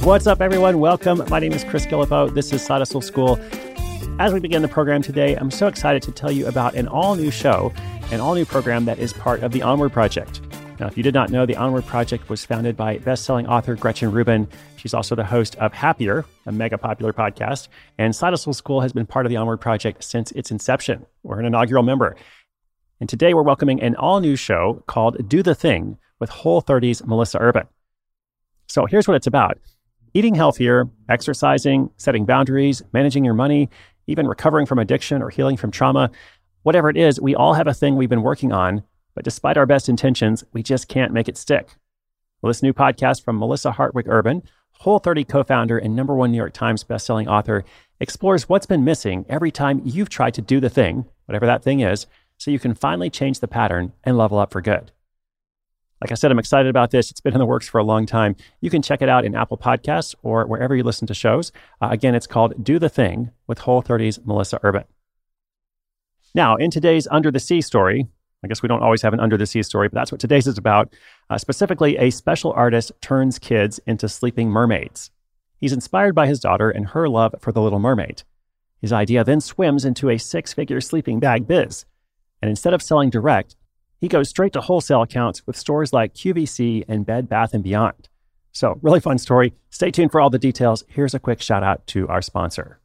What's up, everyone? Welcome. My name is Chris Guillebeau. This is Side Hustle School. As we begin the program today, I'm so excited to tell you about an all-new show, an all-new program that is part of the Onward Project. Now, if you did not know, the Onward Project was founded by best-selling author Gretchen Rubin. She's also the host of Happier, a mega popular podcast. And Side Hustle School has been part of the Onward Project since its inception. We're an inaugural member. And today we're welcoming an all-new show called Do the Thing with Whole30's Melissa Urban. So here's what it's about. Eating healthier, exercising, setting boundaries, managing your money, even recovering from addiction or healing from trauma. Whatever it is, we all have a thing we've been working on, but despite our best intentions, we just can't make it stick. Well, this new podcast from Melissa Hartwig Urban, Whole30 co-founder and #1 New York Times bestselling author, explores what's been missing every time you've tried to do the thing, whatever that thing is, so you can finally change the pattern and level up for good. Like I said, I'm excited about this. It's been in the works for a long time. You can check it out in Apple Podcasts or wherever you listen to shows. Again, it's called Do the Thing with Whole30's Melissa Urban. Now, in today's Under the Sea story, I guess we don't always have an Under the Sea story, but that's what today's is about. Specifically, a special artist turns kids into sleeping mermaids. He's inspired by his daughter and her love for The Little Mermaid. His idea then swims into a 6-figure sleeping bag biz. And instead of selling direct, he goes straight to wholesale accounts with stores like QVC and Bed Bath & Beyond. So, really fun story. Stay tuned for all the details. Here's a quick shout out to our sponsor.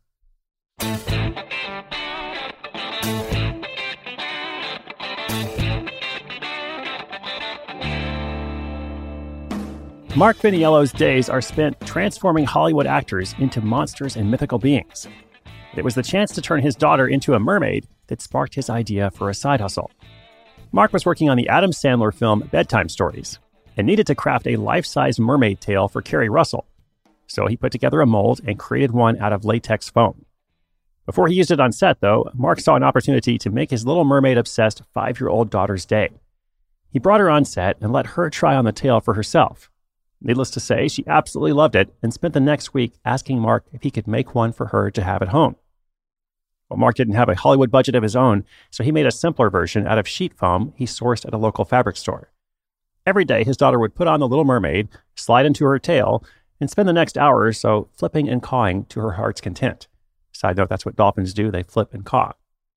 Mark Finiello's days are spent transforming Hollywood actors into monsters and mythical beings. It was the chance to turn his daughter into a mermaid that sparked his idea for a side hustle. Mark was working on the Adam Sandler film Bedtime Stories and needed to craft a life-size mermaid tail for Kerry Russell. So he put together a mold and created one out of latex foam. Before he used it on set, though, Mark saw an opportunity to make his Little Mermaid-obsessed 5-year-old daughter's day. He brought her on set and let her try on the tail for herself. Needless to say, she absolutely loved it and spent the next week asking Mark if he could make one for her to have at home. Well, Mark didn't have a Hollywood budget of his own, so he made a simpler version out of sheet foam he sourced at a local fabric store. Every day, his daughter would put on the Little Mermaid, slide into her tail, and spend the next hour or so flipping and cawing to her heart's content. Side note, that's what dolphins do. They flip and caw.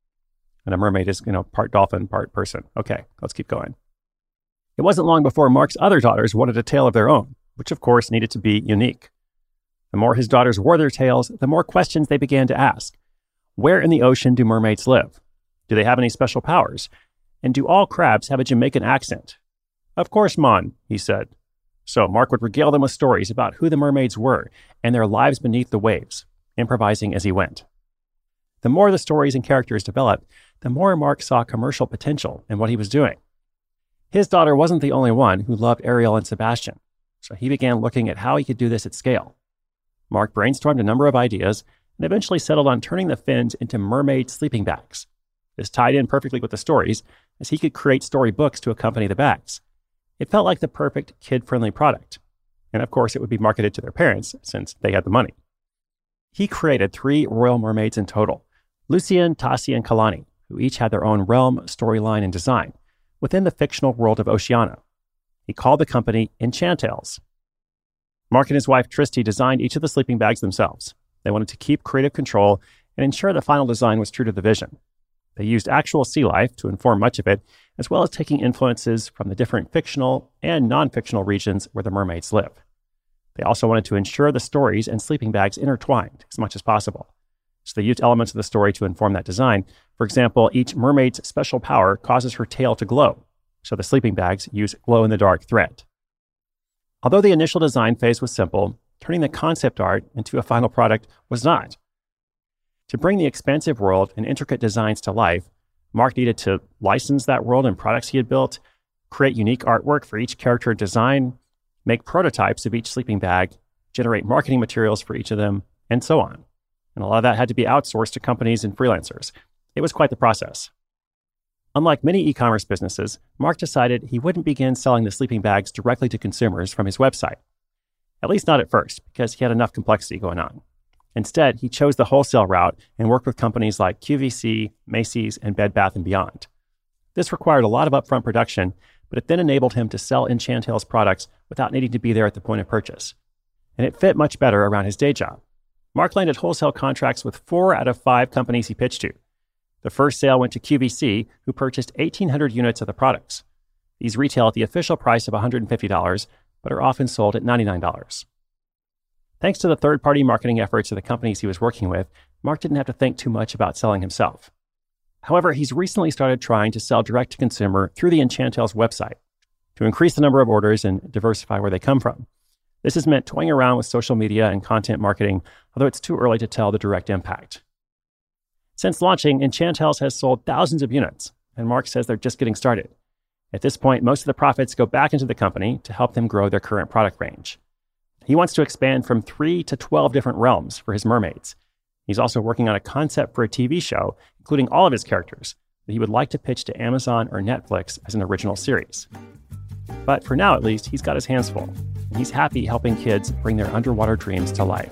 And a mermaid is, part dolphin, part person. Okay, let's keep going. It wasn't long before Mark's other daughters wanted a tail of their own, which of course needed to be unique. The more his daughters wore their tails, the more questions they began to ask. Where in the ocean do mermaids live? Do they have any special powers? And do all crabs have a Jamaican accent? Of course, Mon, he said. So Mark would regale them with stories about who the mermaids were and their lives beneath the waves, improvising as he went. The more the stories and characters developed, the more Mark saw commercial potential in what he was doing. His daughter wasn't the only one who loved Ariel and Sebastian, so he began looking at how he could do this at scale. Mark brainstormed a number of ideas and eventually settled on turning the fins into mermaid sleeping bags. This tied in perfectly with the stories, as he could create storybooks to accompany the bags. It felt like the perfect kid-friendly product. And of course, it would be marketed to their parents, since they had the money. He created 3 royal mermaids in total, Lucienne, Tassie, and Kalani, who each had their own realm, storyline, and design, within the fictional world of Oceania. He called the company Enchantales. Mark and his wife, Tristy, designed each of the sleeping bags themselves. They wanted to keep creative control and ensure the final design was true to the vision. They used actual sea life to inform much of it, as well as taking influences from the different fictional and non-fictional regions where the mermaids live. They also wanted to ensure the stories and sleeping bags intertwined as much as possible. So they used elements of the story to inform that design. For example, each mermaid's special power causes her tail to glow, so the sleeping bags use glow-in-the-dark thread. Although the initial design phase was simple, turning the concept art into a final product was not. To bring the expansive world and intricate designs to life, Mark needed to license that world and products he had built, create unique artwork for each character design, make prototypes of each sleeping bag, generate marketing materials for each of them, and so on. And a lot of that had to be outsourced to companies and freelancers. It was quite the process. Unlike many e-commerce businesses, Mark decided he wouldn't begin selling the sleeping bags directly to consumers from his website. At least not at first, because he had enough complexity going on. Instead, he chose the wholesale route and worked with companies like QVC, Macy's, and Bed Bath & Beyond. This required a lot of upfront production, but it then enabled him to sell Enchantales products without needing to be there at the point of purchase. and it fit much better around his day job. Mark landed wholesale contracts with 4 out of 5 companies he pitched to. The first sale went to QVC, who purchased 1,800 units of the products. These retail at the official price of $150, but are often sold at $99. Thanks to the third-party marketing efforts of the companies he was working with, Mark didn't have to think too much about selling himself. However, he's recently started trying to sell direct-to-consumer through the Enchantel's website to increase the number of orders and diversify where they come from. This has meant toying around with social media and content marketing, although it's too early to tell the direct impact. Since launching, Enchantel's has sold thousands of units, and Mark says they're just getting started. At this point, most of the profits go back into the company to help them grow their current product range. He wants to expand from 3 to 12 different realms for his mermaids. He's also working on a concept for a TV show, including all of his characters, that he would like to pitch to Amazon or Netflix as an original series. But for now, at least, he's got his hands full, and he's happy helping kids bring their underwater dreams to life.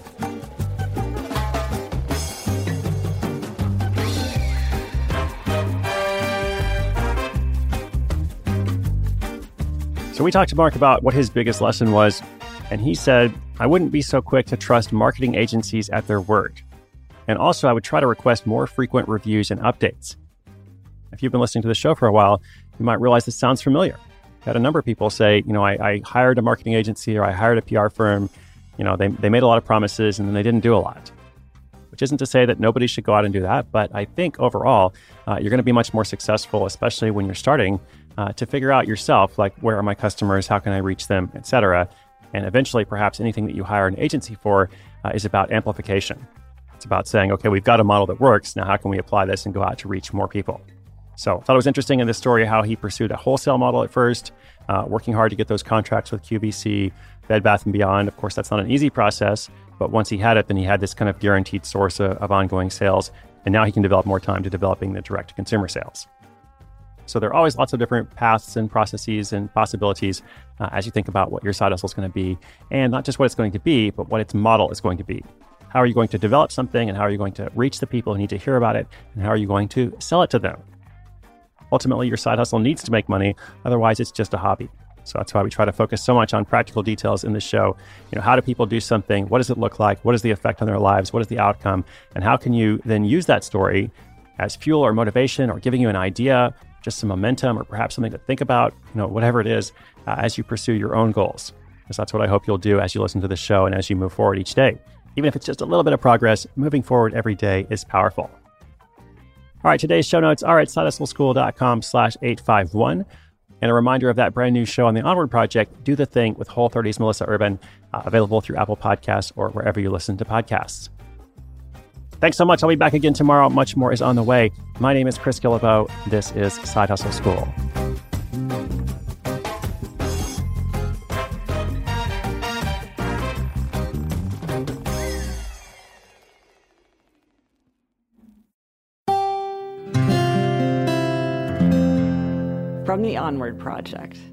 So we talked to Mark about what his biggest lesson was, and he said, "I wouldn't be so quick to trust marketing agencies at their word. And also, I would try to request more frequent reviews and updates." If you've been listening to the show for a while, you might realize this sounds familiar. I had a number of people say, I hired a marketing agency or I hired a PR firm. They made a lot of promises and then they didn't do a lot. Which isn't to say that nobody should go out and do that, but I think overall, you're going to be much more successful, especially when you're starting to figure out yourself, like, where are my customers, how can I reach them, etc. And eventually, perhaps anything that you hire an agency for is about amplification. It's about saying, okay, we've got a model that works. Now, how can we apply this and go out to reach more people? So I thought it was interesting in this story how he pursued a wholesale model at first, working hard to get those contracts with QVC, Bed Bath & Beyond. Of course, that's not an easy process, but once he had it, then he had this kind of guaranteed source of ongoing sales, and now he can develop more time to developing the direct-to-consumer sales. So there are always lots of different paths and processes and possibilities as you think about what your side hustle is going to be, and not just what it's going to be, but what its model is going to be. How are you going to develop something, and how are you going to reach the people who need to hear about it, and how are you going to sell it to them? Ultimately, your side hustle needs to make money. Otherwise, it's just a hobby. So that's why we try to focus so much on practical details in the show. How do people do something? What does it look like? What is the effect on their lives? What is the outcome? And how can you then use that story as fuel or motivation or giving you an idea, just some momentum, or perhaps something to think about, whatever it is, as you pursue your own goals. Because that's what I hope you'll do as you listen to the show and as you move forward each day. Even if it's just a little bit of progress, moving forward every day is powerful. All right, today's show notes are at sidehustleschool.com/851. And a reminder of that brand new show on the Onward Project, Do the Thing with Whole30's Melissa Urban, available through Apple Podcasts or wherever you listen to podcasts. Thanks so much. I'll be back again tomorrow. Much more is on the way. My name is Chris Guillebeau. This is Side Hustle School. From the Onward Project.